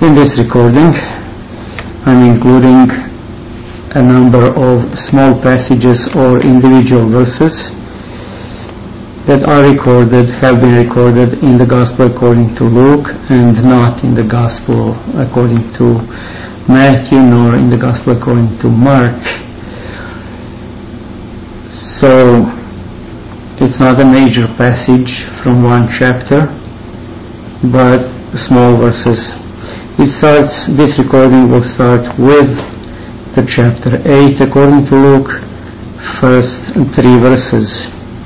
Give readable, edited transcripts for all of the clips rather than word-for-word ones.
In this recording, I'm including a number of small passages or individual verses that have been recorded in the Gospel according to Luke and not in the Gospel according to Matthew nor in the Gospel according to Mark. So it's not a major passage from one chapter, but small verses. This recording will start with the chapter 8 according to Luke, first 3 verses.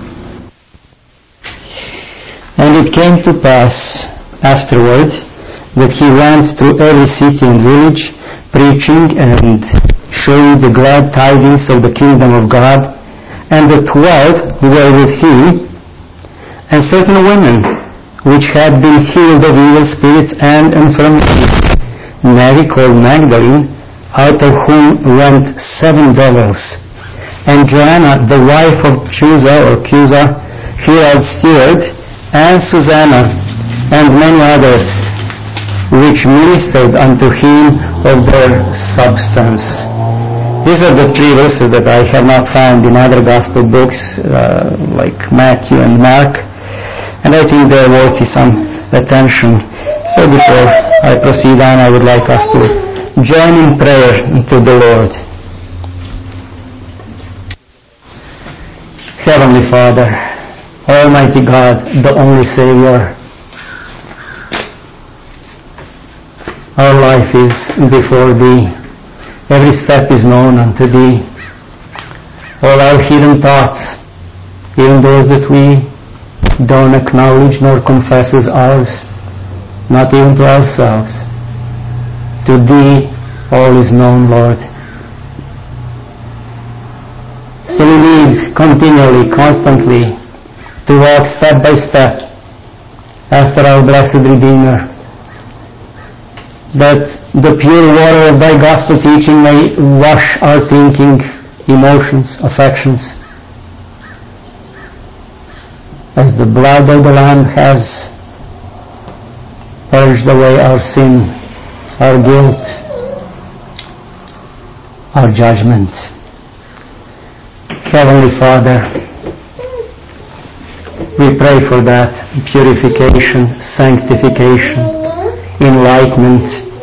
And it came to pass afterward that he went through every city and village, preaching and showing the glad tidings of the kingdom of God. And the 12 were with him, and certain women which had been healed of evil spirits and infirmities, Mary called Magdalene, out of whom went 7 devils, and Joanna, the wife of Chuza, Herod's steward, and Susanna, and many others, which ministered unto him of their substance. These are the 3 verses that I have not found in other gospel books, like Matthew and Mark, and I think they're worthy some attention. So before I proceed on, I would like us to join in prayer to the Lord. Heavenly Father, Almighty God, the only Savior, our life is before Thee. Every step is known unto Thee. All our hidden thoughts, even those that we don't acknowledge nor confess as ours, not even to ourselves, to Thee all is known, Lord. So we need continually, constantly, to walk step by step after our blessed Redeemer, that the pure water of Thy gospel teaching may wash our thinking, emotions, affections, as the blood of the Lamb has purged away our sin, our guilt, our judgment. Heavenly Father, we pray for that purification, sanctification, enlightenment.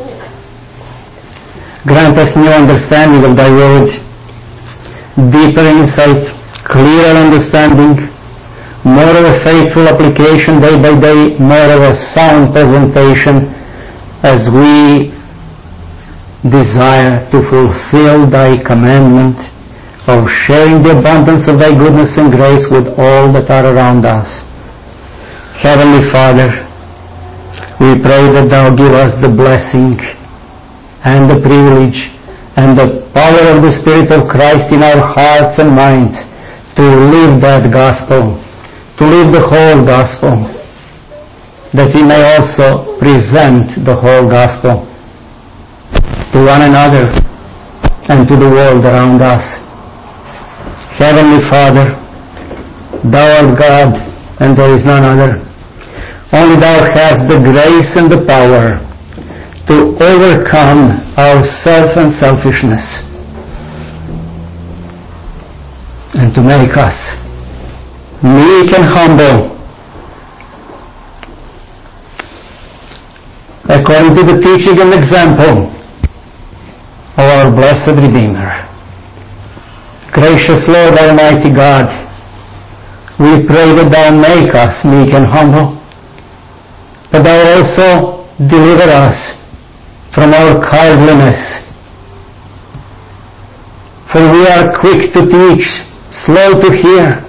Grant us new understanding of Thy Word, deeper insight, clearer understanding, more of a faithful application day by day, more of a sound presentation as we desire to fulfill Thy commandment of sharing the abundance of Thy goodness and grace with all that are around us. Heavenly Father, we pray that Thou give us the blessing and the privilege and the power of the Spirit of Christ in our hearts and minds to live that gospel, to live the whole gospel, that we may also present the whole gospel to one another and to the world around us. Heavenly Father, Thou art God and there is none other. Only Thou hast the grace and the power to overcome our self and selfishness and to make us meek and humble according to the teaching and example of our blessed Redeemer. Gracious Lord, Almighty God, we pray that Thou make us meek and humble, but Thou also deliver us from our cowardliness. For we are quick to teach, slow to hear,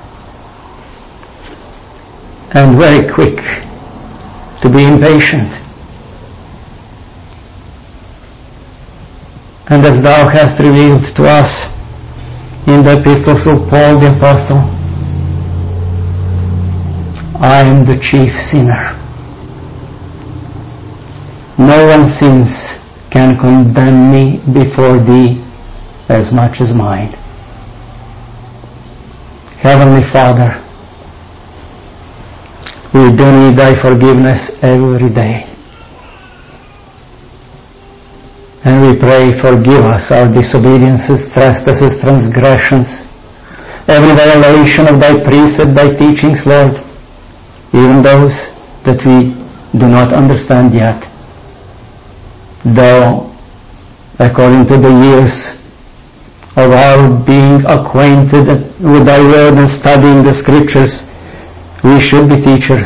and very quick to be impatient. And as Thou hast revealed to us in the epistles of Paul the Apostle, I am the chief sinner. No one sins can condemn me before Thee as much as mine. Heavenly Father, we do need Thy forgiveness every day. And we pray, forgive us our disobediences, trespasses, transgressions, every violation of thy precept, thy teachings, Lord, even those that we do not understand yet. Though, according to the years of our being acquainted with thy word and studying the scriptures, we should be teachers.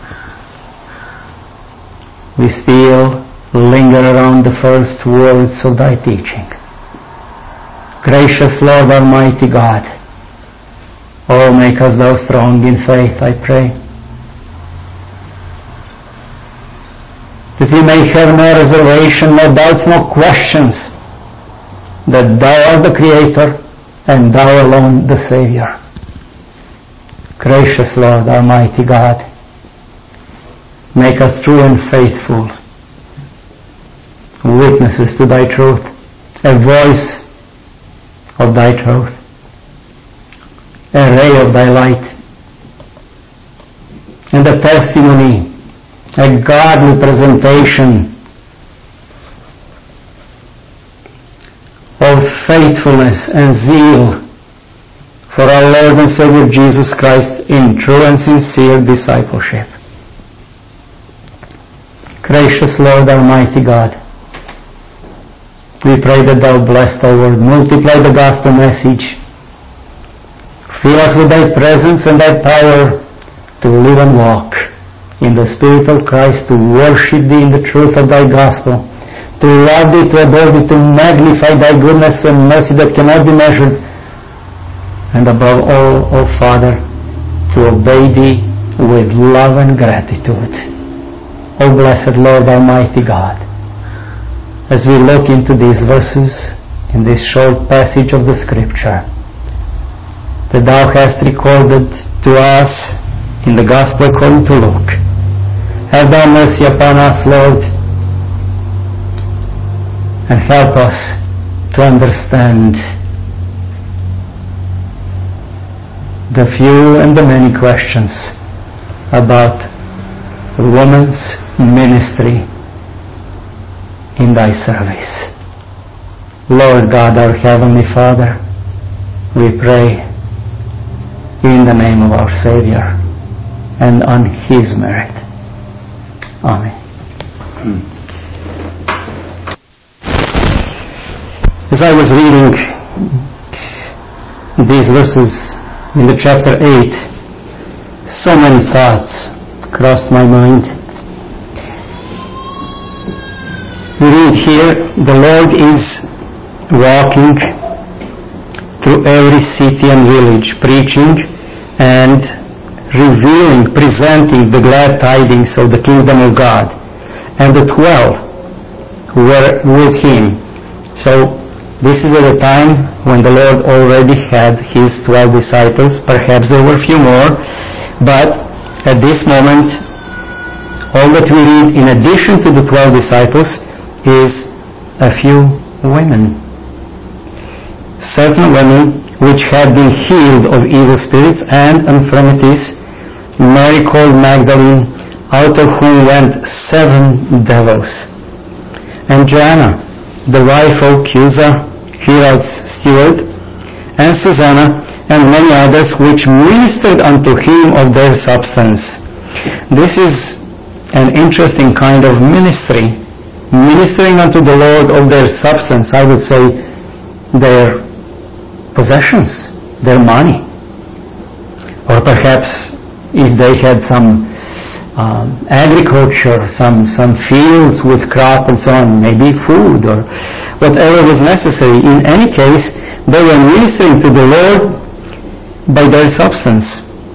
We still linger around the first words of thy teaching. Gracious Lord, Almighty God, oh, make us thou strong in faith, I pray, that we may have no reservation, no doubts, no questions, that thou art the Creator and thou alone the Savior. Gracious Lord, Almighty God, make us true and faithful witnesses to thy truth, a voice of thy truth, a ray of thy light, and a testimony, a godly presentation of faithfulness and zeal for our Lord and Savior Jesus Christ in true and sincere discipleship. Gracious Lord, Almighty God, we pray that thou bless thy word, multiply the gospel message, fill us with thy presence and thy power to live and walk in the Spirit of Christ, to worship thee in the truth of thy gospel, to love thee, to adore thee, to magnify thy goodness and mercy that cannot be measured, and above all, O Father, to obey thee with love and gratitude. O blessed Lord, Almighty God, as we look into these verses in this short passage of the Scripture that thou hast recorded to us in the Gospel according to Luke, have thou mercy upon us, Lord, and help us to understand the few and the many questions about woman's ministry in thy service. Lord God, our Heavenly Father, we pray in the name of our Savior and on His merit. Amen. As I was reading these verses in the chapter 8, so many thoughts crossed my mind. We read here, the Lord is walking through every city and village, preaching and revealing, presenting the glad tidings of the kingdom of God. And the 12 were with him. So this is at a time when the Lord already had his 12 disciples. Perhaps there were a few more, but at this moment, all that we read in addition to the 12 disciples is a few women. Certain women which had been healed of evil spirits and infirmities, Mary called Magdalene, out of whom went 7 devils, and Joanna, the wife of Chuza, Herod's steward, and Susanna, and many others which ministered unto him of their substance. This is an interesting kind of ministry. Ministering unto the Lord of their substance, I would say their possessions, their money. Or perhaps if they had some agriculture, some fields with crop and so on, maybe food or whatever was necessary. In any case, they were ministering to the Lord by their substance.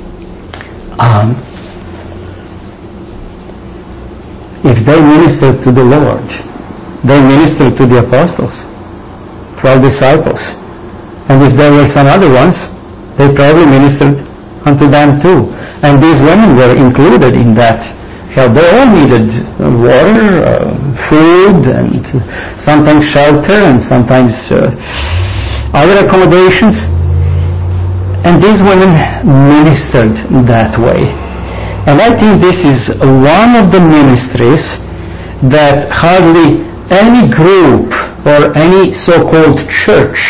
If they ministered to the Lord, they ministered to the apostles, 12 disciples. And if there were some other ones, they probably ministered unto them too. And these women were included in that. They all needed water, food, and sometimes shelter, and sometimes other accommodations. And these women ministered that way. And I think this is one of the ministries that hardly any group or any so-called church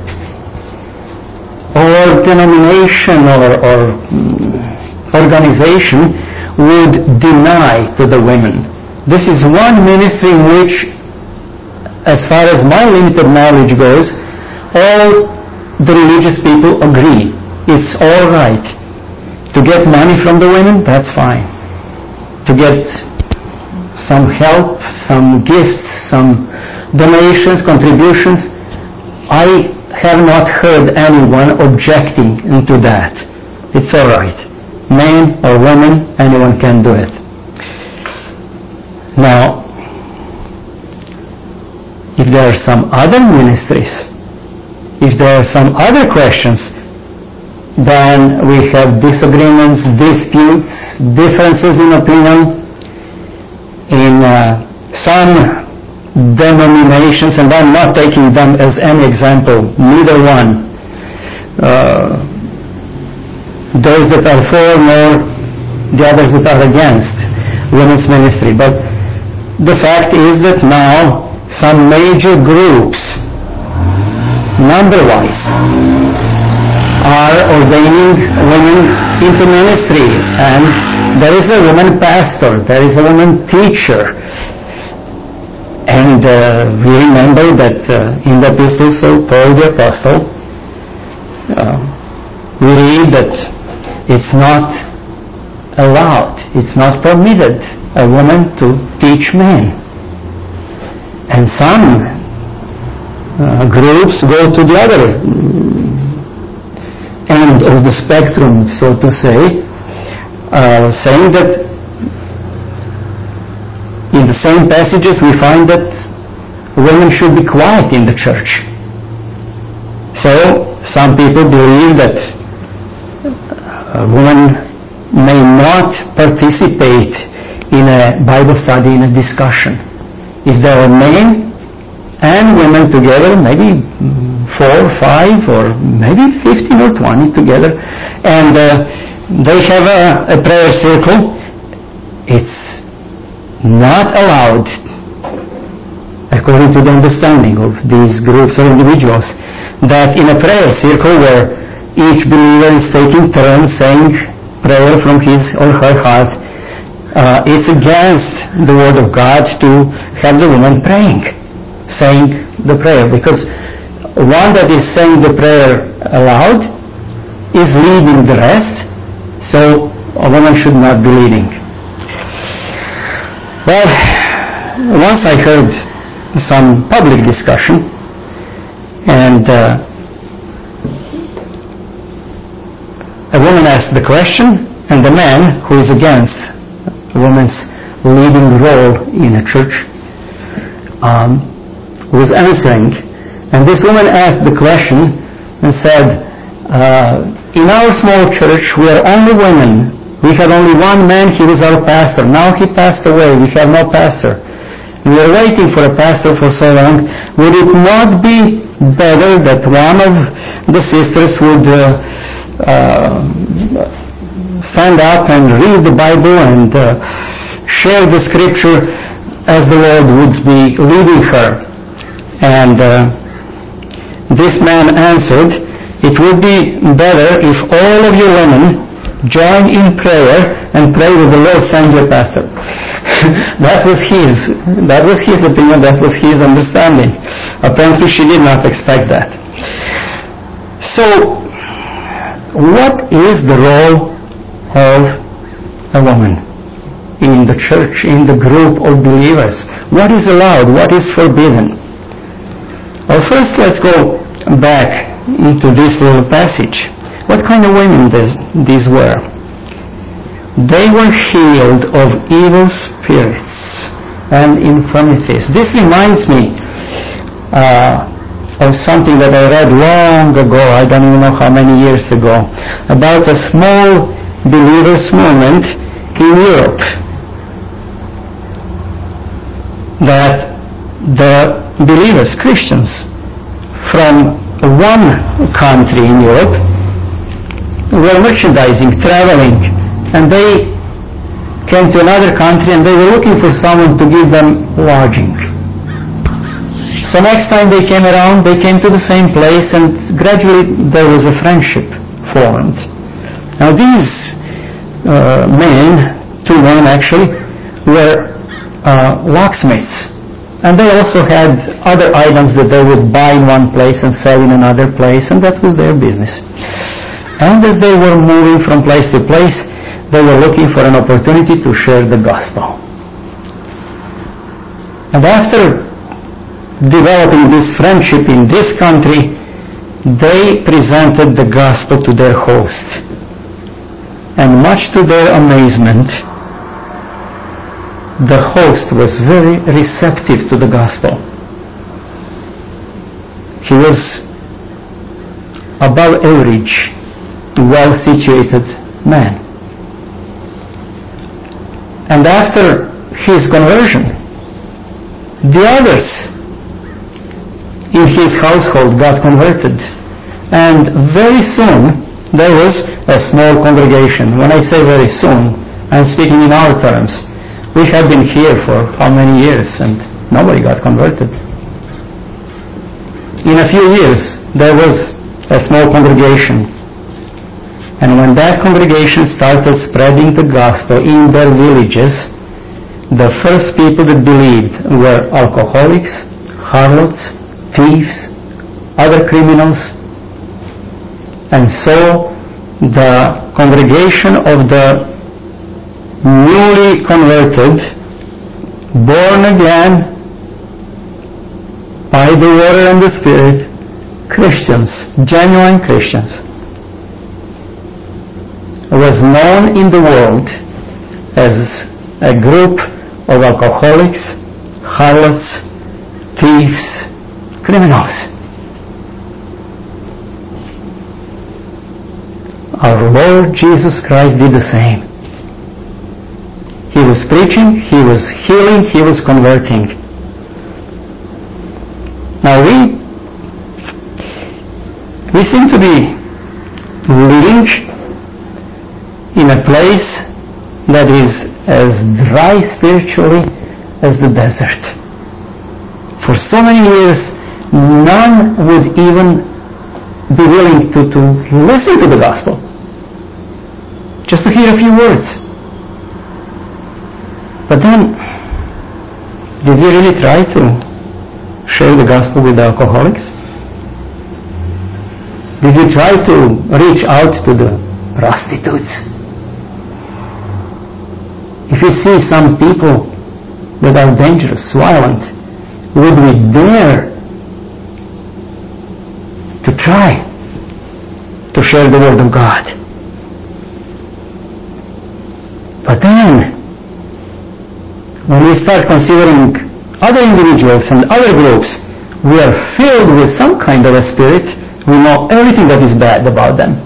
or denomination or organization would deny to the women. This is one ministry in which, as far as my limited knowledge goes, all the religious people agree. It's all right. To get money from the women, that's fine. To get some help, some gifts, some donations, contributions, I have not heard anyone objecting to that. It's all right. Man or woman, anyone can do it. Now, if there are some other ministries, if there are some other questions, then we have disagreements, disputes, differences in opinion. In some denominations, and I'm not taking them as any example, neither one. Those that are for, nor the others that are against women's ministry. But the fact is that now some major groups, number-wise, are ordaining women into ministry, and there is a woman pastor, there is a woman teacher, and we remember that in the epistles of Paul the Apostle, we read that it's not allowed, it's not permitted a woman to teach men. And some groups go to the other end of the spectrum, so to say, saying that in the same passages we find that women should be quiet in the church. So some people believe that a woman may not participate in a Bible study, in a discussion. If there are men and women together, maybe 4, 5, or maybe 15 or 20 together, and they have a prayer circle, it's not allowed, according to the understanding of these groups or individuals, that in a prayer circle where each believer is taking turns saying prayer from his or her heart, it's against the Word of God to have the woman praying, saying the prayer, because one that is saying the prayer aloud is leading the rest, so a woman should not be leading. Well, once I heard some public discussion, and a woman asked the question, and the man who is against a woman's leading role in a church was answering. And this woman asked the question and said, in our small church we are only women. We had only one man, he was our pastor. Now he passed away, we have no pastor. We are waiting for a pastor for so long. Would it not be better that one of the sisters would stand up and read the Bible and share the scripture as the Lord would be leading her? And this man answered, it would be better if all of you women join in prayer and pray with the Lord send your pastor. That was his opinion, that was his understanding. Apparently she did not expect that. So, what is the role of a woman in the church, in the group of believers? What is allowed? What is forbidden? Well, first let's go back into this little passage. What kind of women these were? They were healed of evil spirits and infirmities. This reminds me of something that I read long ago, I don't even know how many years ago, about a small believers' movement in Europe. That the believers, Christians, from one country in Europe were merchandising, traveling, and they came to another country and they were looking for someone to give them lodging. So next time they came around, they came to the same place, and gradually there was a friendship formed. Now these men, two men actually, were locksmiths. And they also had other items that they would buy in one place and sell in another place, and that was their business. And as they were moving from place to place, they were looking for an opportunity to share the gospel. And after developing this friendship in this country, they presented the gospel to their host. And much to their amazement, the host was very receptive to the gospel. He was above average, well-situated man. And after his conversion, the others in his household got converted. And very soon, there was a small congregation. When I say very soon, I'm speaking in our terms. We have been here for how many years, and nobody got converted. In a few years, there was a small congregation. And when that congregation started spreading the gospel in their villages, the first people that believed were alcoholics, harlots, thieves, other criminals. And so the congregation of the newly converted, born again by the water and the Spirit, Christians, genuine Christians, was known in the world as a group of alcoholics, harlots, thieves, criminals. Our Lord Jesus Christ did the same. He was preaching, He was healing, He was converting. Now we seem to be living in a place that is as dry spiritually as the desert. For so many years, none would even be willing to listen to the gospel, just to hear a few words. But then, did we really try to share the gospel with the alcoholics? Did we try to reach out to the prostitutes? If we see some people that are dangerous, violent, would we dare to try to share the word of God? But then, when we start considering other individuals and other groups, we are filled with some kind of a spirit. We know everything that is bad about them.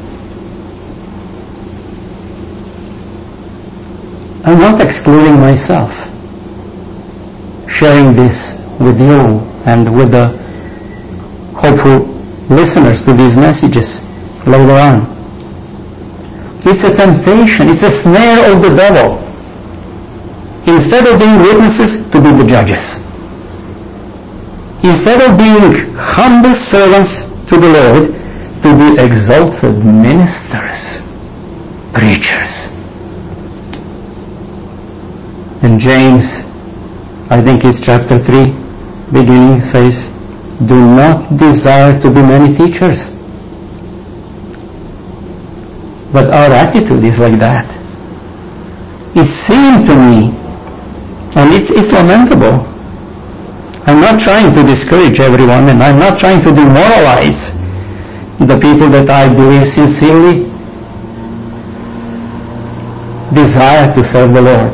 I'm not excluding myself, sharing this with you and with the hopeful listeners to these messages later on. It's a temptation, it's a snare of the devil. Instead of being witnesses, to be the judges. Instead of being humble servants to the Lord, to be exalted ministers, preachers. And James, I think it's chapter 3, beginning, says, do not desire to be many teachers. But our attitude is like that. It seems to me, and it's lamentable. I'm not trying to discourage everyone, and I'm not trying to demoralize the people that I believe sincerely desire to serve the Lord.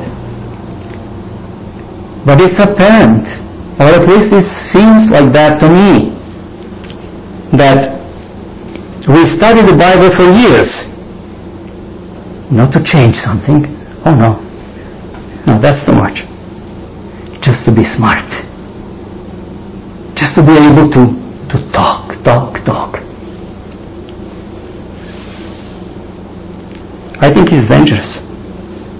But it's apparent, or at least it seems like that to me, that we study the Bible for years, not to change something. Oh no, that's too much. Just to be smart. Just to be able to talk. I think it's dangerous.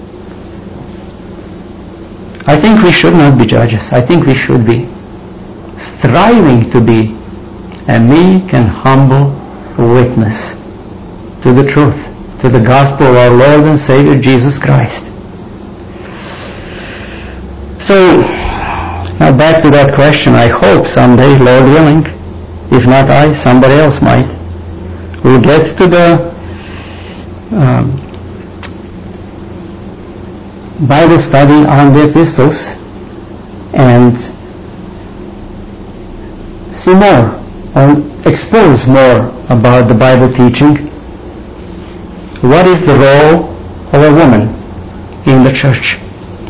I think we should not be judges. I think we should be striving to be a meek and humble witness to the truth, to the gospel of our Lord and Savior Jesus Christ. So, now back to that question. I hope someday, Lord willing, if not I, somebody else might, we'll get to the Bible study on the epistles and see more, or expose more about the Bible teaching. What is the role of a woman in the church?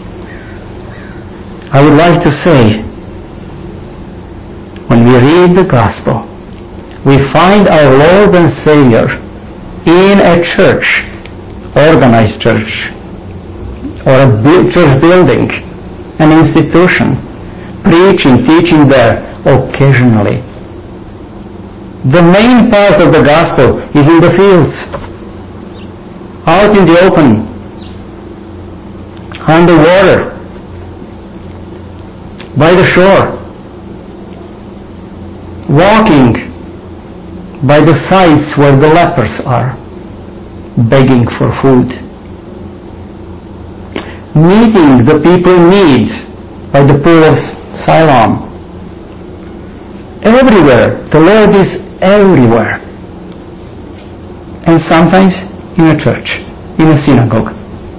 I would like to say, when we read the gospel, we find our Lord and Savior in a church, organized church, or a church building, an institution, preaching, teaching there occasionally. The main part of the gospel is in the fields, out in the open, on the water, by the shore, walking by the sites where the lepers are, begging for food, meeting the people in need by the pool of Siloam. Everywhere, the Lord is everywhere. And sometimes in a church, in a synagogue.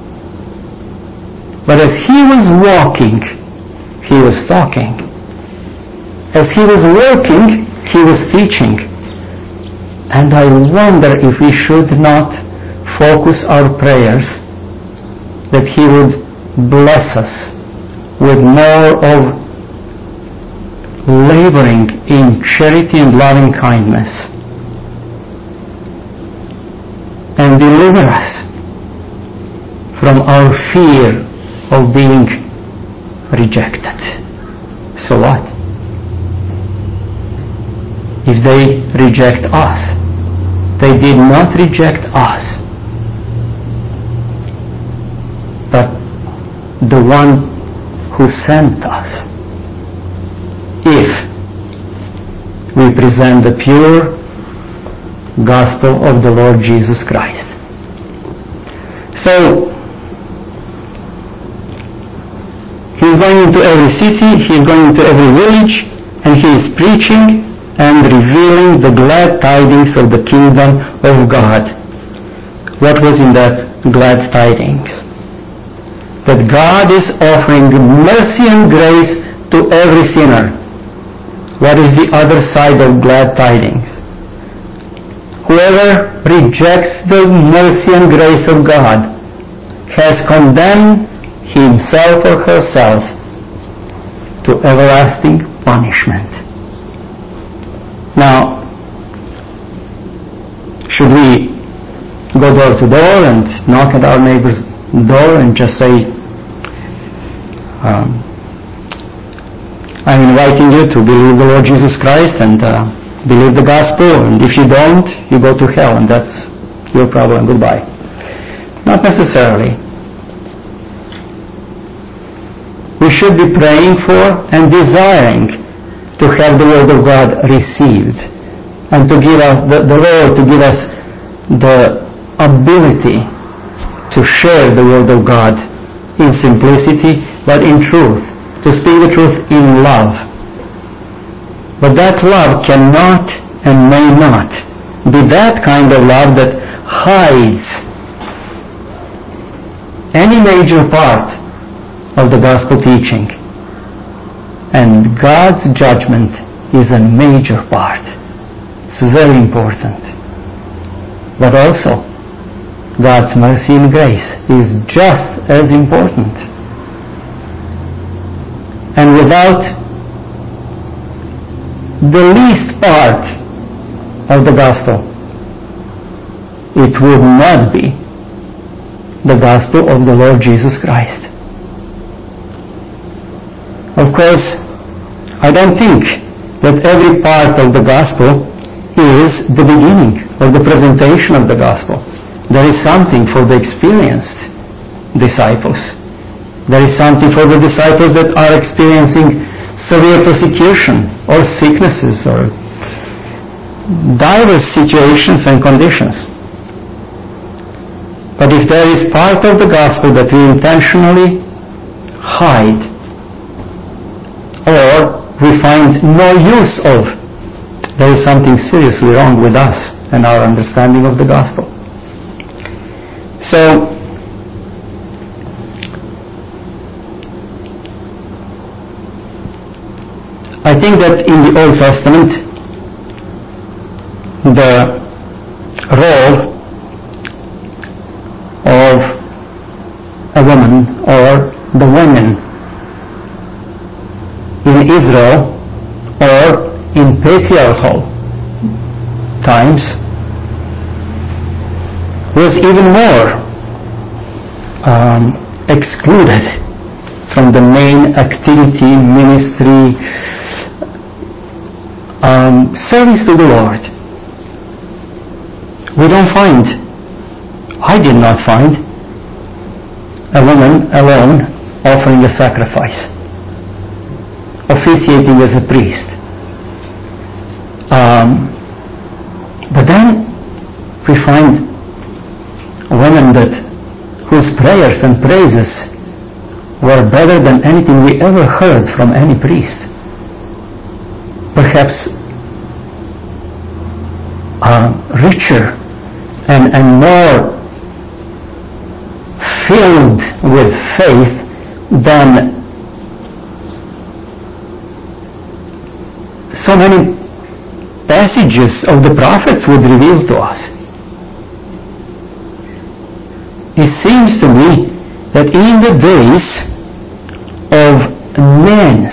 But as he was walking, he was talking. As he was working, he was teaching. And I wonder if we should not focus our prayers that he would bless us with more of laboring in charity and loving kindness, and deliver us from our fear of being rejected. So what? If they reject us, they did not reject us, but the one who sent us. If we present the pure gospel of the Lord Jesus Christ. So, he's going into every city, he's going into every village, and he is preaching and revealing the glad tidings of the kingdom of God. What was in that glad tidings? That God is offering mercy and grace to every sinner. What is the other side of glad tidings? Whoever rejects the mercy and grace of God has condemned himself or herself to everlasting punishment. Now, should we go door to door and knock at our neighbor's door and just say, I'm inviting you to believe the Lord Jesus Christ and believe the gospel, and if you don't, you go to hell, and that's your problem, goodbye? Not necessarily. We should be praying for and desiring to have the Word of God received, and to give us, the Lord to give us the ability to share the Word of God in simplicity, but in truth, to speak the truth in love. But that love cannot and may not be that kind of love that hides any major part of the gospel teaching. And God's judgment is a major part. It's very important. But also, God's mercy and grace is just as important. And without the least part of the gospel, it would not be the gospel of the Lord Jesus Christ. Of course, I don't think that every part of the gospel is the beginning or the presentation of the gospel. There is something for the experienced disciples. There is something for the disciples that are experiencing severe persecution or sicknesses or diverse situations and conditions. But if there is part of the gospel that we intentionally hide or we find no use of, there is something seriously wrong with us and our understanding of the gospel. So, I think that in the Old Testament, the role of a woman or the women in Israel or in patriarchal times was even more excluded from the main activity, ministry, service to the Lord. I did not find a woman alone offering a sacrifice, officiating as a priest. But then we find women whose prayers and praises were better than anything we ever heard from any priest. Perhaps richer and more filled with faith than so many passages of the prophets would reveal to us. It seems to me that in the days of men's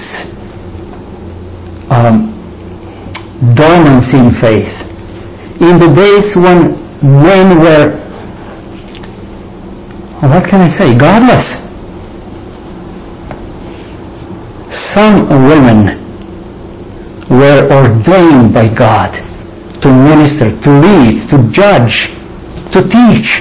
dormancy in faith, in the days when men were, what can I say, godless, some women were ordained by God to minister, to lead, to judge, to teach.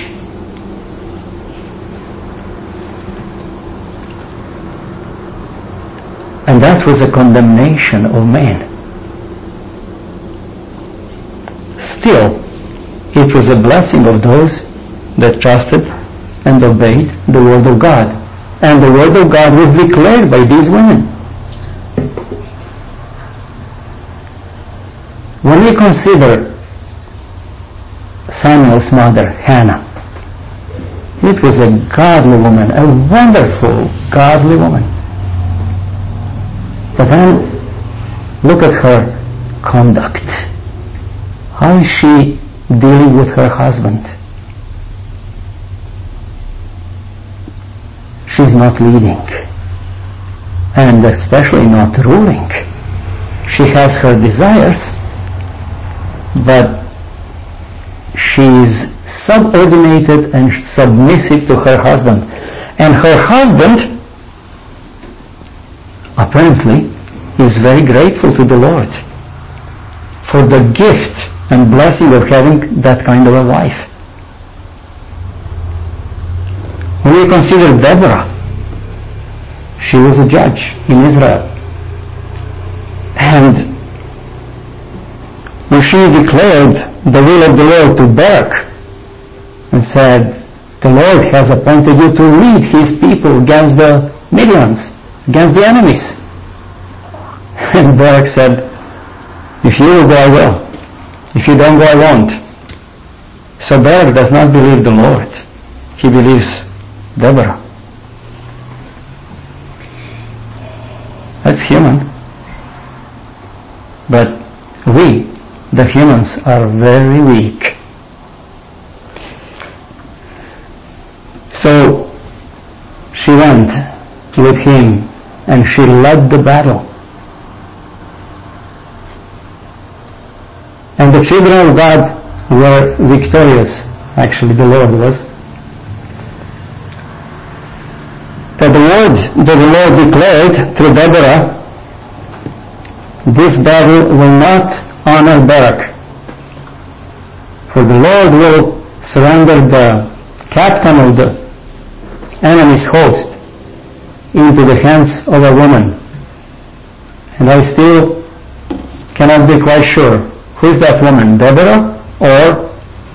And that was a condemnation of men. Still, it was a blessing of those that trusted and obeyed the Word of God. And the Word of God was declared by these women. When we consider Samuel's mother, Hannah, it was a godly woman, a wonderful godly woman. But then, look at her conduct. How is she dealing with her husband? She's not leading, and especially not ruling. She has her desires, but she's subordinated and submissive to her husband. And her husband apparently is very grateful to the Lord for the gift and blessing of having that kind of a wife. When we consider Deborah, she was a judge in Israel. And when she declared the will of the Lord to Barak and said, the Lord has appointed you to lead his people against the Midians, against the enemies. And Barak said, if you will go, I will. If you don't go, I won't. So Barak does not believe the Lord. He believes Deborah. That's human. But we, the humans, are very weak. So she went with him and she led the battle. And the children of God were victorious. Actually, the Lord was. That the word that the Lord declared through Deborah, this battle will not honor Barak. For the Lord will surrender the captain of the enemy's host into the hands of a woman. And I still cannot be quite sure. Who is that woman? Deborah or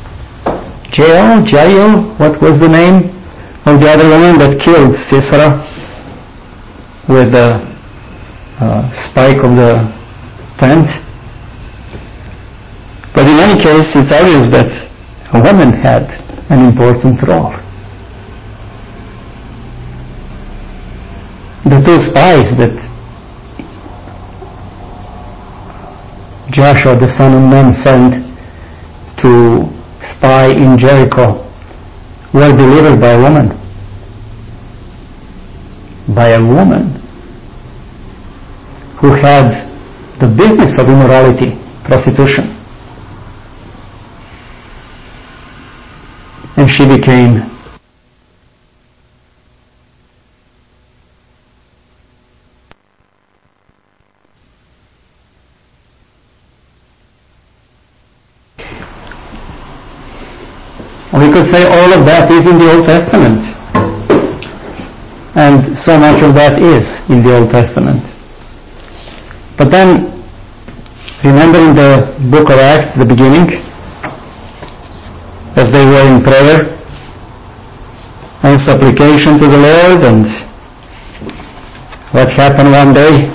Jael? What was the name of the other woman that killed Sisera with the spike of the tent? But in any case, it's obvious that a woman had an important role. The two spies that Joshua the son of Nun sent to spy in Jericho were delivered by a woman. By a woman who had the business of immorality, prostitution. And she became we could say all of that is in the Old Testament. And so much of that is in the Old Testament. But then, remember in the book of Acts, the beginning, as they were in prayer and supplication to the Lord, and what happened one day?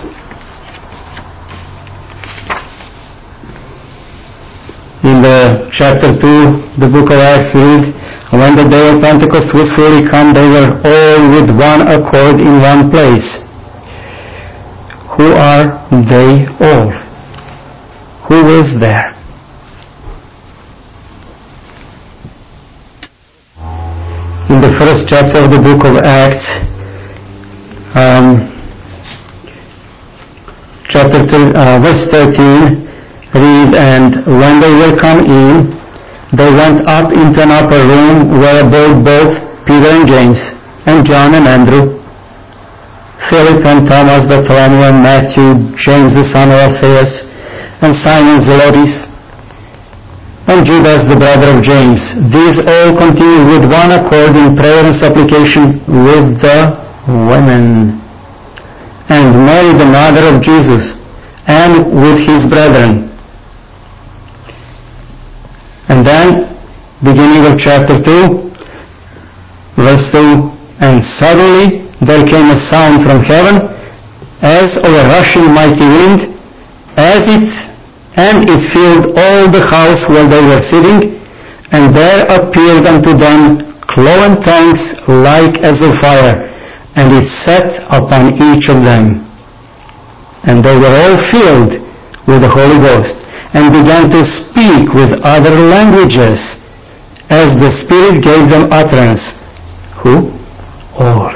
In the chapter 2, the book of Acts, we read, when the day of Pentecost was fully come, they were all with one accord in one place. Who are they all? Who is there? In the first chapter of the book of Acts, verse 13, read, and when they were come in, they went up into an upper room where abode both Peter and James, and John and Andrew, Philip and Thomas, Bartholomew and Matthew, James the son of Alphaeus, and Simon Zelotes, and Judas the brother of James. These all continued with one accord in prayer and supplication with the women, and Mary the mother of Jesus, and with his brethren. And then, beginning of chapter 2, verse 2, and suddenly there came a sound from heaven, as of a rushing mighty wind, and it filled all the house where they were sitting, and there appeared unto them cloven tongues like as of fire, and it sat upon each of them. And they were all filled with the Holy Ghost, and began to speak with other languages, as the Spirit gave them utterance. Who? All.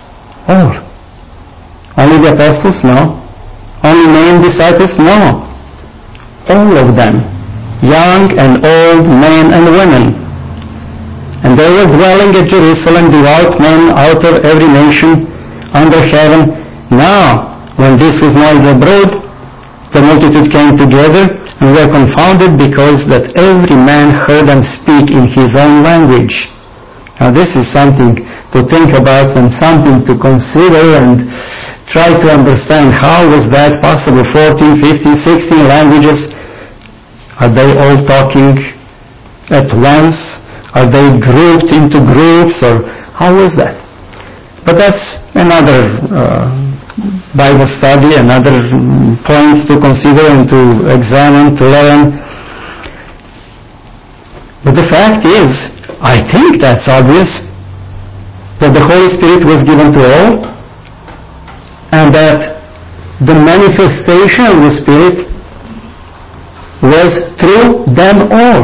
Only the apostles? No. Only named disciples? No. All of them, young and old, men and women. And they were dwelling at Jerusalem, devout men out of every nation under heaven. Now, when this was known abroad, the multitude came together, and were confounded, because that every man heard them speak in his own language. Now this is something to think about and something to consider and try to understand. How was that possible? 14, 15, 16 languages. Are they all talking at once? Are they grouped into groups, or how was that? But that's another Bible study, another point to consider and to examine, to learn. But the fact is, I think that's obvious, that the Holy Spirit was given to all, and that the manifestation of the Spirit was through them all.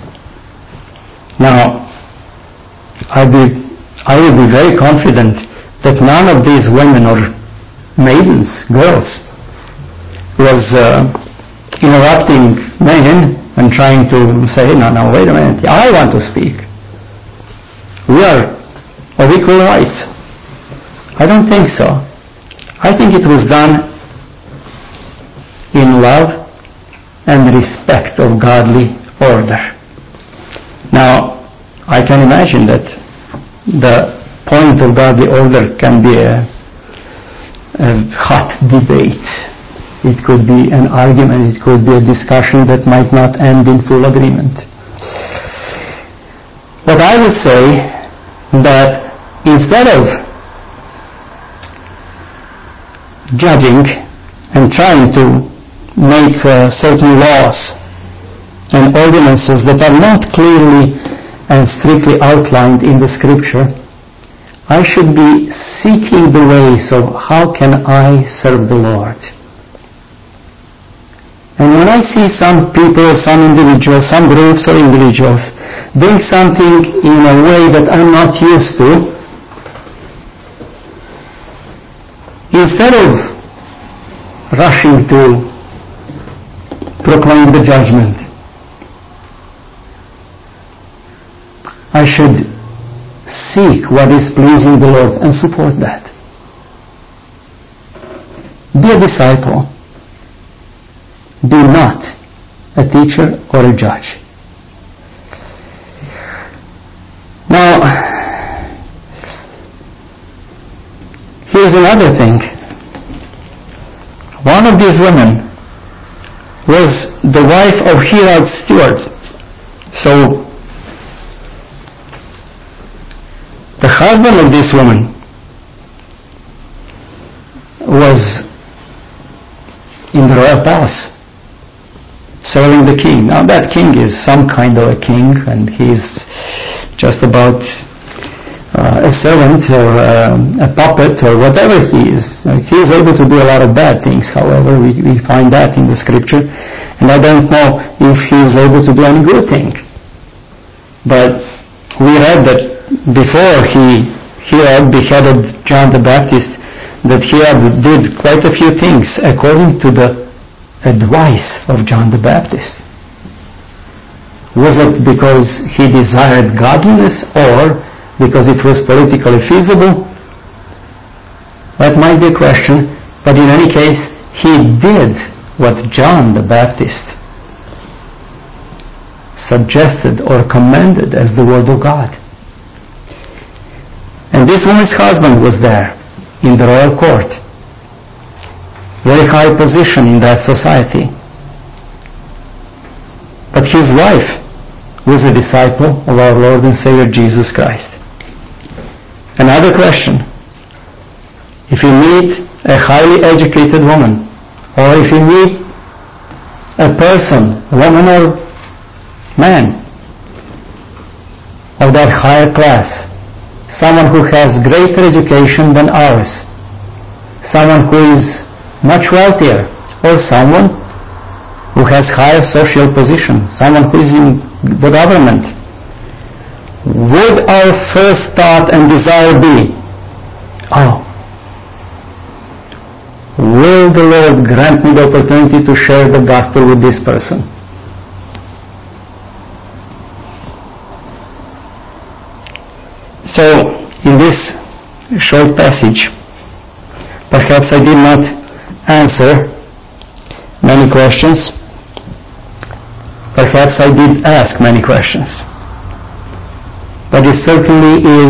Now, I will be very confident that none of these women or maidens, girls, was interrupting men and trying to say, no, wait a minute, I want to speak. We are of equal rights. I don't think so. I think it was done in love and respect of godly order. Now, I can imagine that the point of godly order can be a hot debate It could be an argument, it could be a discussion that might not end in full agreement. But I would say that instead of judging and trying to make certain laws and ordinances that are not clearly and strictly outlined in the Scripture, I should be seeking the ways of how can I serve the Lord. And when I see some people, some individuals, some groups or individuals doing something in a way that I'm not used to, instead of rushing to proclaim the judgment, I should seek what is pleasing the Lord and support that. Be a disciple. Be not a teacher or a judge. Now, here's another thing. One of these women was the wife of Herod's steward. So, the husband of this woman was in the royal palace, serving the king. Now that king is some kind of a king, and he's just about a servant or a puppet or whatever he is. He is able to do a lot of bad things, however, we find that in the Scripture, and I don't know if he is able to do any good thing. But we read that before Herod beheaded John the Baptist, that Herod did quite a few things according to the advice of John the Baptist. Was it because he desired godliness or because it was politically feasible? That might be a question, but in any case, he did what John the Baptist suggested or commended as the Word of God. And this woman's husband was there in the royal court. Very high position in that society. But his wife was a disciple of our Lord and Savior Jesus Christ. Another question. If you meet a highly educated woman, or if you meet a person, woman or man, of that higher class, someone who has greater education than ours, someone who is much wealthier, or someone who has higher social position, someone who is in the government, would our first thought and desire be, will the Lord grant me the opportunity to share the gospel with this person? So, in this short passage, perhaps I did not answer many questions. Perhaps I did ask many questions. But it certainly is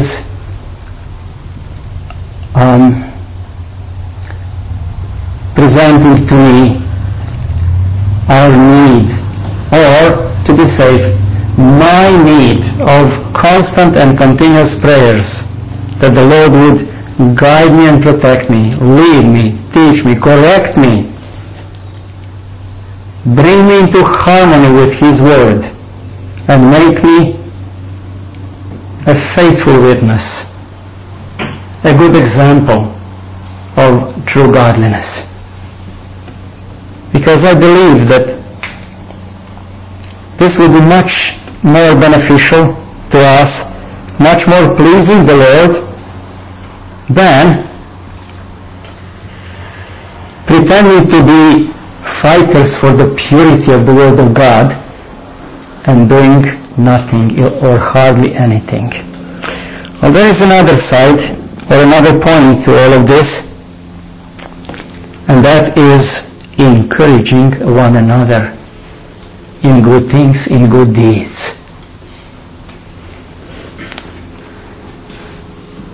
presenting to me our need, or to be safe, my need of constant and continuous prayers that the Lord would guide me and protect me, lead me, teach me, correct me, bring me into harmony with His Word, and make me a faithful witness, a good example of true godliness. Because I believe that this will be much more beneficial to us, much more pleasing the Lord, than pretending to be fighters for the purity of the Word of God and doing nothing or hardly anything. Well, there is another side or another point to all of this, and that is encouraging one another in good things, in good deeds.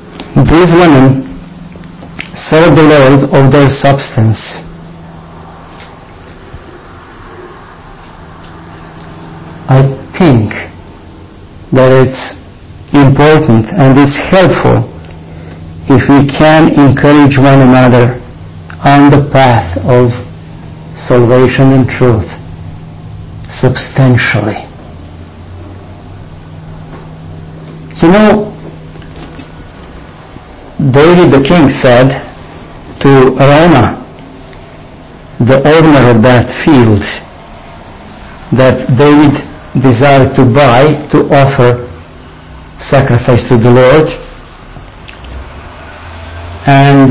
These women served the Lord of their substance I think that it's important and it's helpful if we can encourage one another on the path of salvation and truth substantially. You know, David the king said to Araunah, the owner of that field that David desired to buy to offer sacrifice to the Lord, and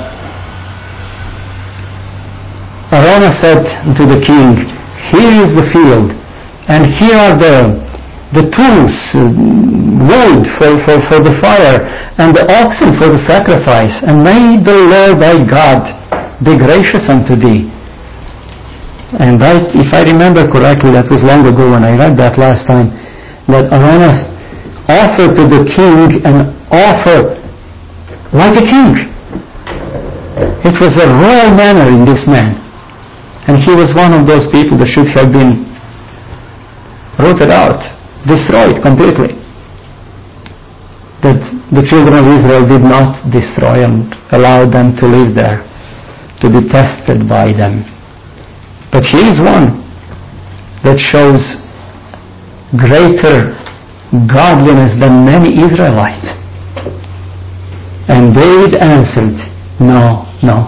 Araunah said to the king, here is the field, and here are the tools, wood for the fire, and the oxen for the sacrifice, and may the Lord thy God be gracious unto thee. And if I remember correctly, that was long ago when I read that last time, that Araunah offered to the king an offer like a king. It was a royal manner in this man. And he was one of those people that should have been rooted out, destroyed completely. That the children of Israel did not destroy and allow them to live there, to be tested by them. But he is one that shows greater godliness than many Israelites. And David answered, no.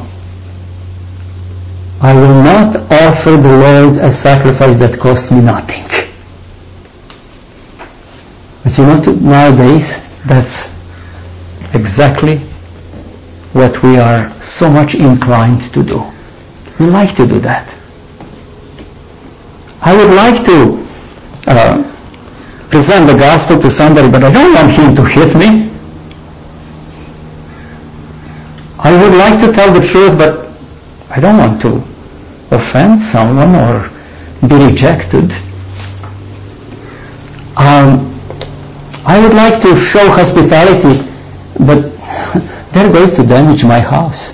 I will not offer the Lord a sacrifice that cost me nothing. But you know, nowadays, that's exactly what we are so much inclined to do. We like to do that. I would like to present the gospel to somebody, but I don't want him to hit me. I would like to tell the truth, but I don't want to offend someone or be rejected. I would like to show hospitality, but they're going to damage my house.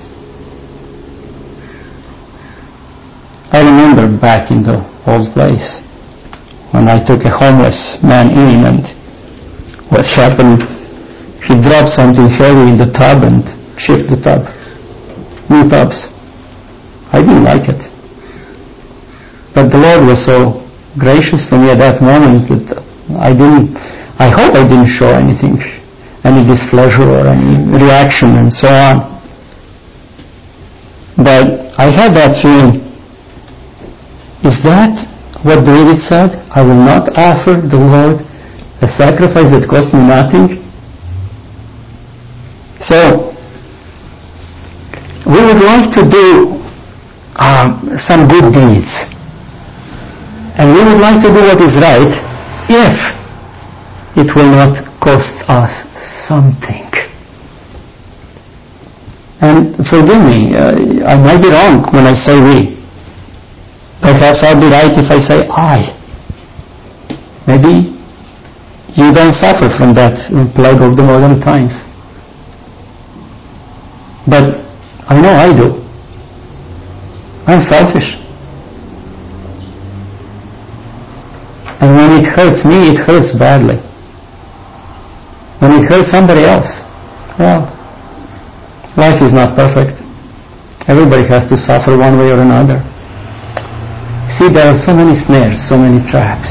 I remember back in the old place when I took a homeless man in, and what happened, he dropped something heavy in the tub and chipped the tub. New tubs. I didn't like it. But the Lord was so gracious to me at that moment that I hope I didn't show anything, any displeasure or any reaction and so on. But I had that feeling, is that what David said? I will not offer the Lord a sacrifice that cost me nothing. So, we would like to do some good deeds. And we would like to do what is right if it will not cost us something. And forgive me, I might be wrong when I say we. Perhaps I'll be right if I say I. Maybe you don't suffer from that plague of the modern times. But I know I do. I'm selfish. And when it hurts me, it hurts badly. When it hurts somebody else, well, life is not perfect. Everybody has to suffer one way or another. See, there are so many snares, so many traps.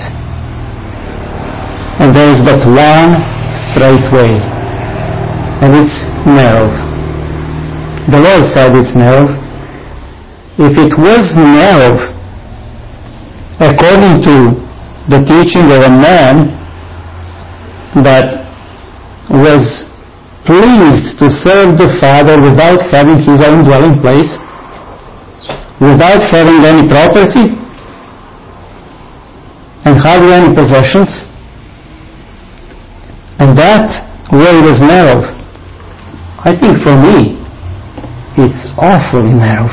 And there is but one straight way. And it's narrow. The Lord said it's narrow. If it was narrow, according to the teaching of a man that was pleased to serve the Father without having his own dwelling place, without having any property, and hardly any possessions, and that way was narrow. I think for me, it's awfully narrow.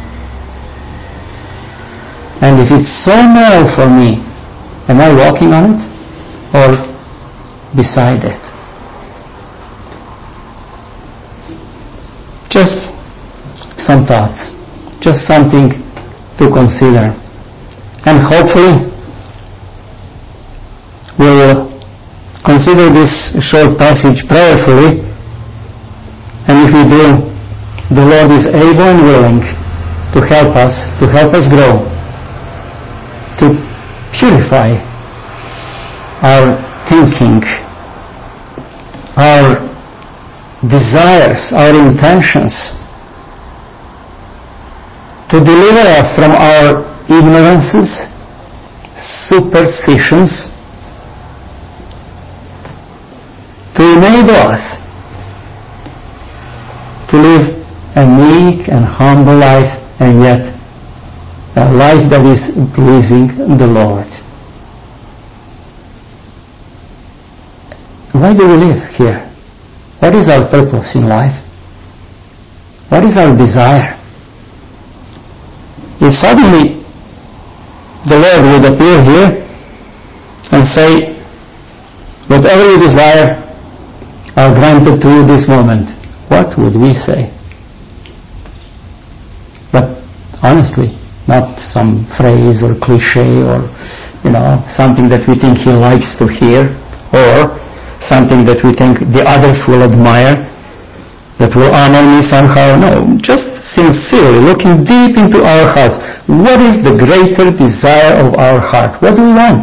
And if it's so narrow for me, am I walking on it or beside it? Just some thoughts, just something to consider. And hopefully will consider this short passage prayerfully, and if we do, the Lord is able and willing to help us grow, to purify our thinking, our desires, our intentions, to deliver us from our ignorances, superstitions, to enable us to live a meek and humble life, and yet a life that is pleasing the Lord. Why do we live here? What is our purpose in life? What is our desire? If suddenly the Lord would appear here and say, whatever you desire are granted to you this moment, what would we say? But honestly, not some phrase or cliche or something that we think He likes to hear, or something that we think the others will admire, that will honor me somehow. No, just sincerely looking deep into our hearts. What is the greater desire of our heart? What do we want?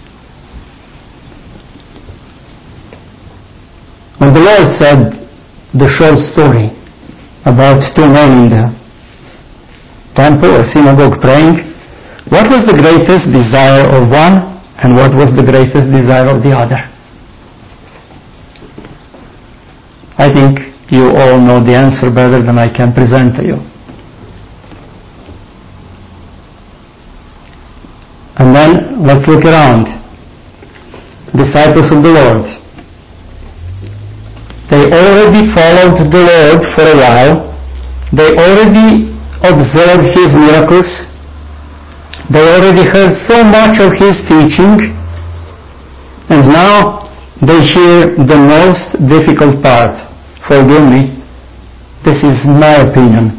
When the Lord said the short story about two men in the temple or synagogue praying, what was the greatest desire of one and what was the greatest desire of the other? I think you all know the answer better than I can present to you. And then let's look around. Disciples of the Lord. They already followed the Lord for a while. They already observed His miracles. They already heard so much of His teaching. And now they hear the most difficult part. Forgive me, this is my opinion.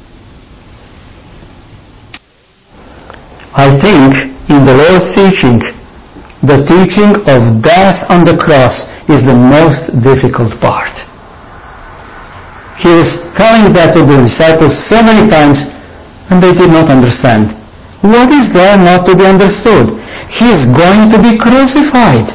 I think in the Lord's teaching, the teaching of death on the cross is the most difficult part. He is telling that to the disciples so many times, and they did not understand. What is there not to be understood? He is going to be crucified.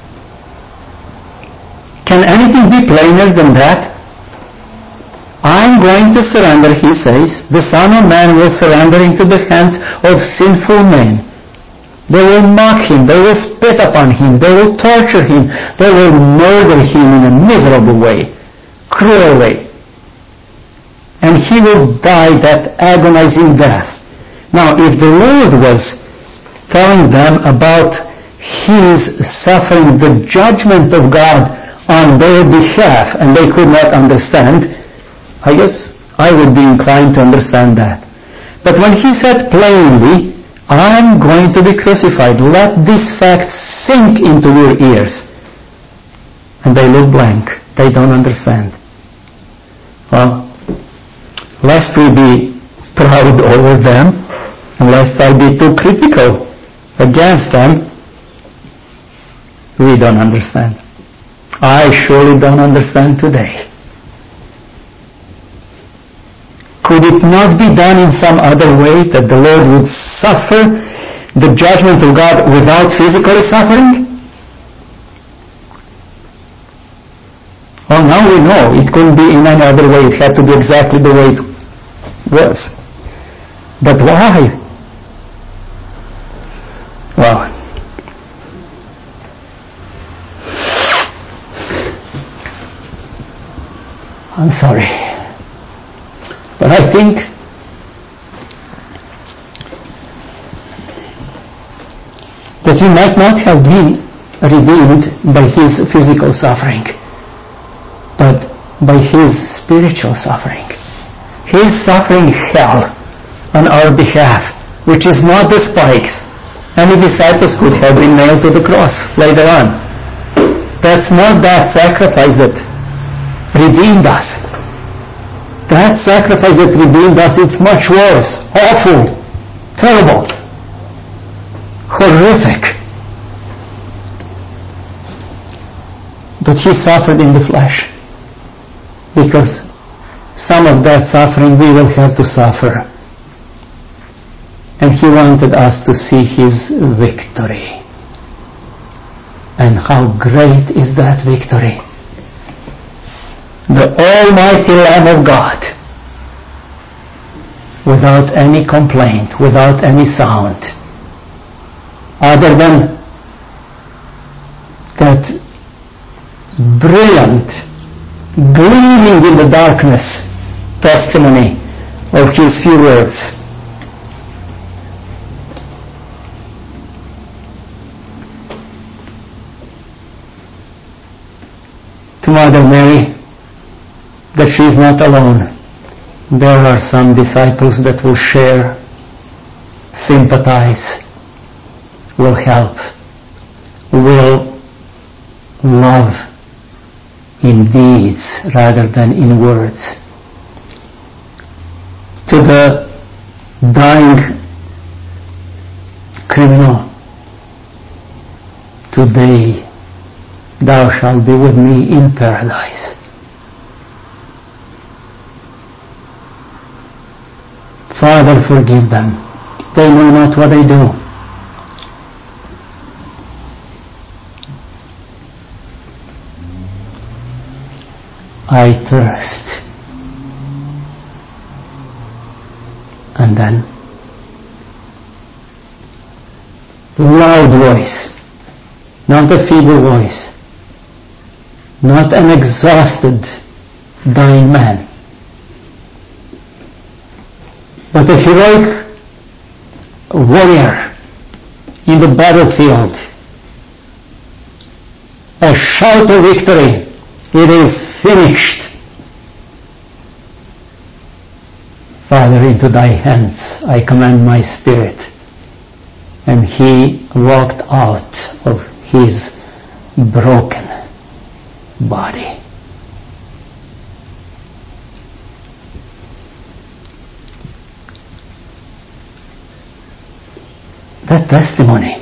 Can anything be plainer than that? I'm going to surrender, He says. The Son of Man will surrender into the hands of sinful men. They will mock Him. They will spit upon Him. They will torture Him. They will murder Him in a miserable way, cruel way. And He will die that agonizing death. Now, if the Lord was telling them about His suffering the judgment of God on their behalf, and they could not understand, I guess I would be inclined to understand that. But when He said plainly, I'm going to be crucified, let this fact sink into your ears. And they look blank. They don't understand. Well, lest we be proud over them, and lest I be too critical against them, we don't understand. I surely don't understand today. Could it not be done in some other way, that the Lord would suffer the judgment of God without physically suffering? Well, now we know it couldn't be in any other way. It had to be exactly the way it was. But why? Well, I'm sorry. But I think that we might not have been redeemed by His physical suffering, but by His spiritual suffering. His suffering hell on our behalf, which is not the spikes any disciples could have been nailed to the cross later on. That's not that sacrifice that redeemed us. That sacrifice that redeemed us, it's much worse, awful, terrible, horrific. But he suffered in the flesh, because some of that suffering we will have to suffer. And he wanted us to see his victory. And how great is that victory! The Almighty Lamb of God, without any complaint, without any sound, other than that brilliant, gleaming in the darkness testimony of his few words. To Mother Mary, that she is not alone. There are some disciples that will share, sympathize, will help, will love in deeds rather than in words. To the dying criminal, today thou shalt be with me in paradise. Father, forgive them. They know not what they do. I thirst. And then, loud voice, not a feeble voice, not an exhausted, dying man, but a heroic warrior in the battlefield. A shout of victory. It is finished. Father, into thy hands I commend my spirit. And he walked out of his broken body. That testimony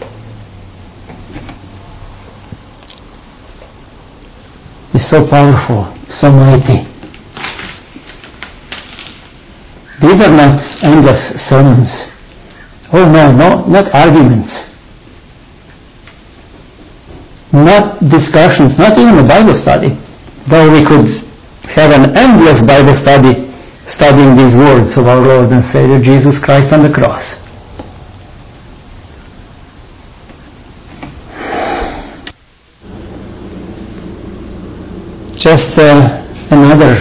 is so powerful, so mighty. These are not endless sermons. Oh no, not arguments. Not discussions, not even a Bible study. Though we could have an endless Bible study studying these words of our Lord and Savior Jesus Christ on the cross. Just another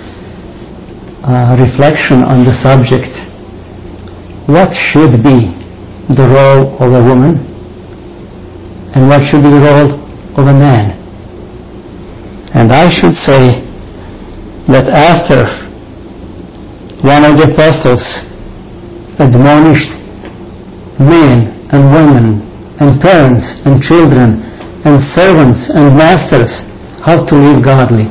reflection on the subject. What should be the role of a woman? And what should be the role of a man? And I should say that after one of the apostles admonished men and women and parents and children and servants and masters how to live godly,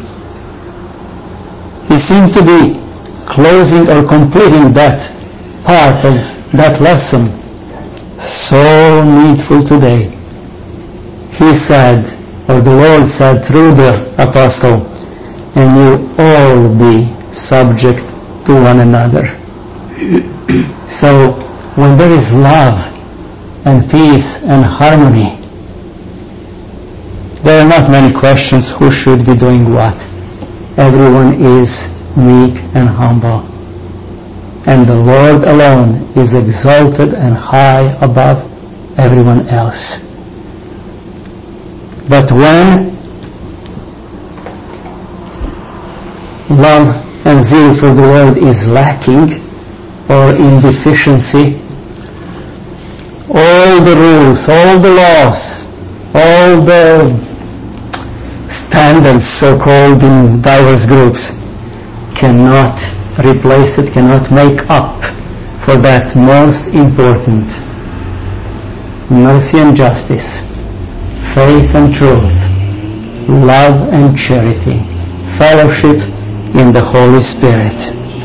he seems to be closing or completing that part of that lesson, so needful today. He said, or the Lord said through the apostle, and you all be subject to one another. So when there is love and peace and harmony, there are not many questions who should be doing what. Everyone is meek and humble. And the Lord alone is exalted and high above everyone else. But when love and zeal for the Lord is lacking or in deficiency, all the rules, all the laws, all the standards, so-called in diverse groups, cannot replace it, cannot make up for that most important: mercy and justice, faith and truth, love and charity, fellowship in the Holy Spirit.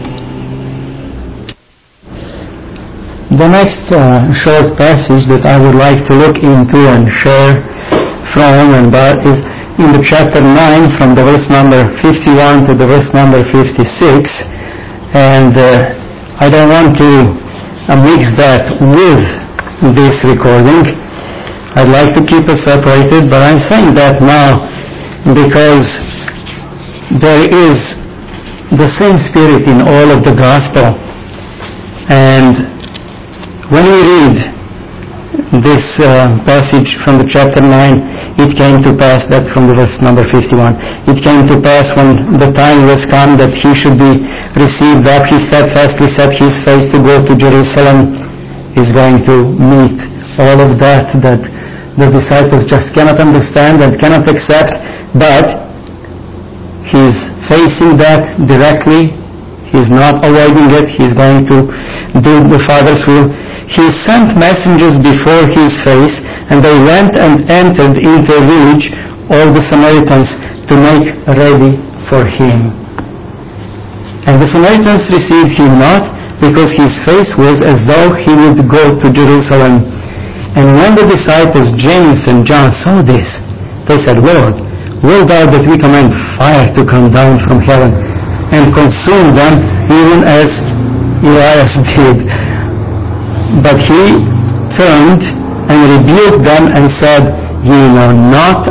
The next short passage that I would like to look into and share from and about is in the chapter 9 from the verse number 51 to the verse number 56, and I don't want to mix that with this recording. I'd like to keep it separated, but I'm saying that now because there is the same spirit in all of the gospel. And when we read this passage from the chapter 9, it came to pass, that's from the verse number 51, it came to pass when the time was come that he should be received up, he steadfastly set his face to go to Jerusalem. He's going to meet all of that the disciples just cannot understand and cannot accept, but he's facing that directly. He's not avoiding it. He's going to do the Father's will. He sent messengers before his face, and they went and entered into a village, all the Samaritans, to make ready for him. And the Samaritans received him not, because his face was as though he would go to Jerusalem. And when the disciples James and John saw this, they said, Lord, wilt thou that we command fire to come down from heaven and consume them, even as Elias did? But he turned and rebuked them and said, Ye know not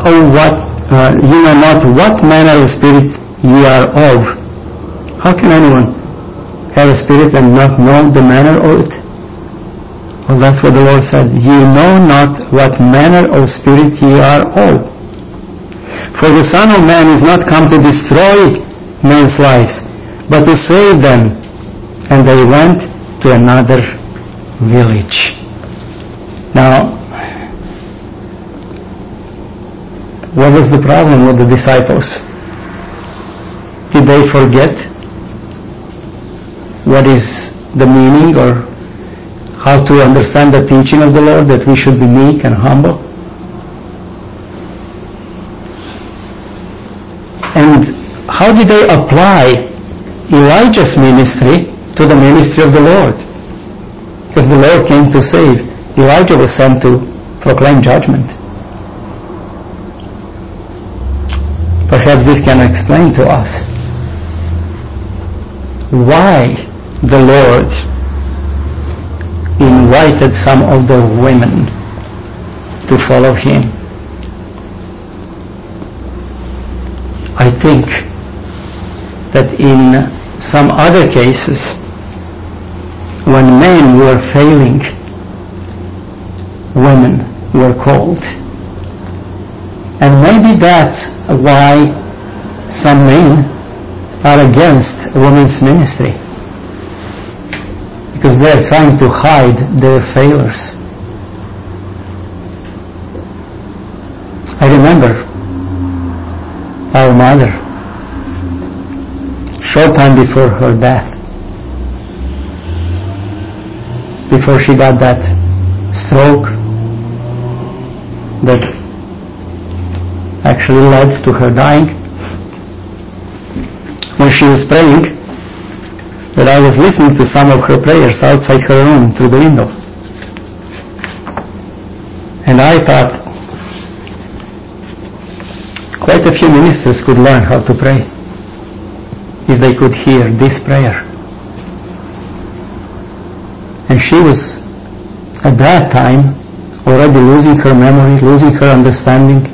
what manner of spirit ye are of. How can anyone have a spirit and not know the manner of it? Well, that's what the Lord said. Ye know not what manner of spirit ye are of. For the Son of Man is not come to destroy men's lives, but to save them. And they went to another village. Now, what was the problem with the disciples? Did they forget what is the meaning or how to understand the teaching of the Lord, that we should be meek and humble? And how did they apply Elijah's ministry to the ministry of the Lord? Because the Lord came to save. Elijah was sent to proclaim judgment. Perhaps this can explain to us why the Lord invited some of the women to follow him. I think that in some other cases, when men were failing, women were called. And maybe that's why some men are against women's ministry, because they're trying to hide their failures. I remember our mother, short time before her death, before she got that stroke that actually led to her dying, when she was praying, that I was listening to some of her prayers outside her room through the window. And I thought, quite a few ministers could learn how to pray if they could hear this prayer. And she was, at that time, already losing her memory, losing her understanding.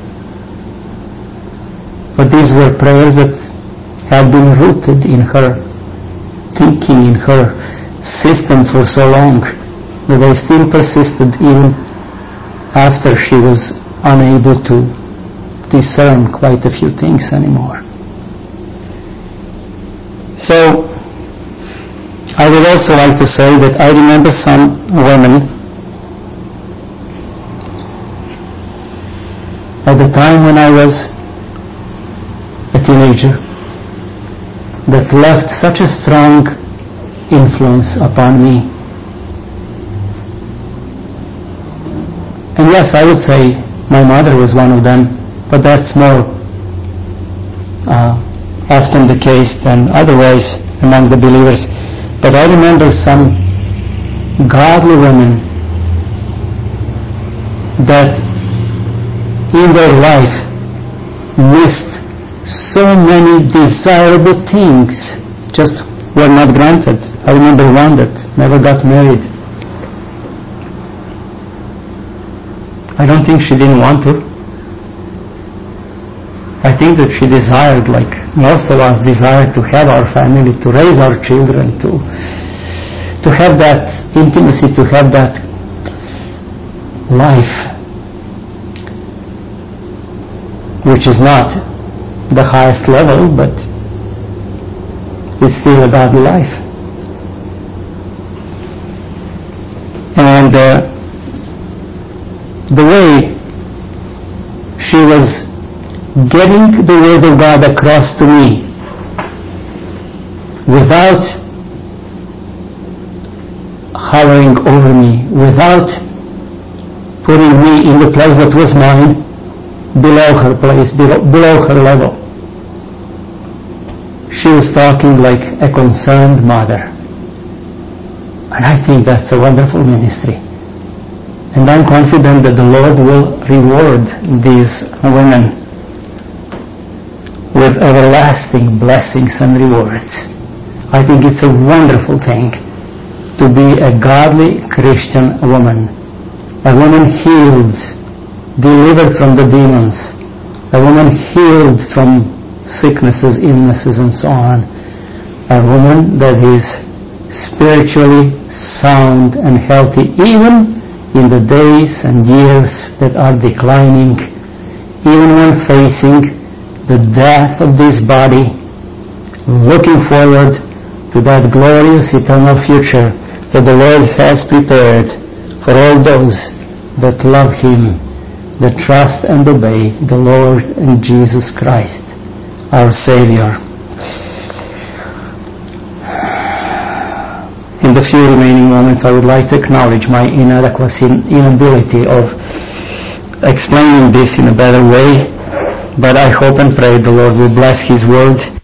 But these were prayers that had been rooted in her thinking, in her system for so long, that they still persisted even after she was unable to discern quite a few things anymore. So, I would also like to say that I remember some women at the time when I was a teenager that left such a strong influence upon me. And yes, I would say my mother was one of them, but that's more often the case than otherwise among the believers. But I remember some godly women that in their life missed so many desirable things, just were not granted. I remember one that never got married. I don't think she didn't want to. I think that she desired, like most of us desire, to have our family, to raise our children, to have that intimacy, to have that life, which is not the highest level, but it's still a godly life. And the way she was getting the Word of God across to me without hovering over me, without putting me in the place that was mine, below her place, below her level. She was talking like a concerned mother. And I think that's a wonderful ministry. And I'm confident that the Lord will reward these women with everlasting blessings and rewards. I think it's a wonderful thing to be a godly Christian woman. A woman healed, delivered from the demons. A woman healed from sicknesses, illnesses, and so on. A woman that is spiritually sound and healthy, even in the days and years that are declining, even when facing the death of this body, looking forward to that glorious eternal future that the Lord has prepared for all those that love Him, that trust and obey the Lord and Jesus Christ, our Savior. In the few remaining moments, I would like to acknowledge my inadequacy, inability of explaining this in a better way. But I hope and pray the Lord will bless His word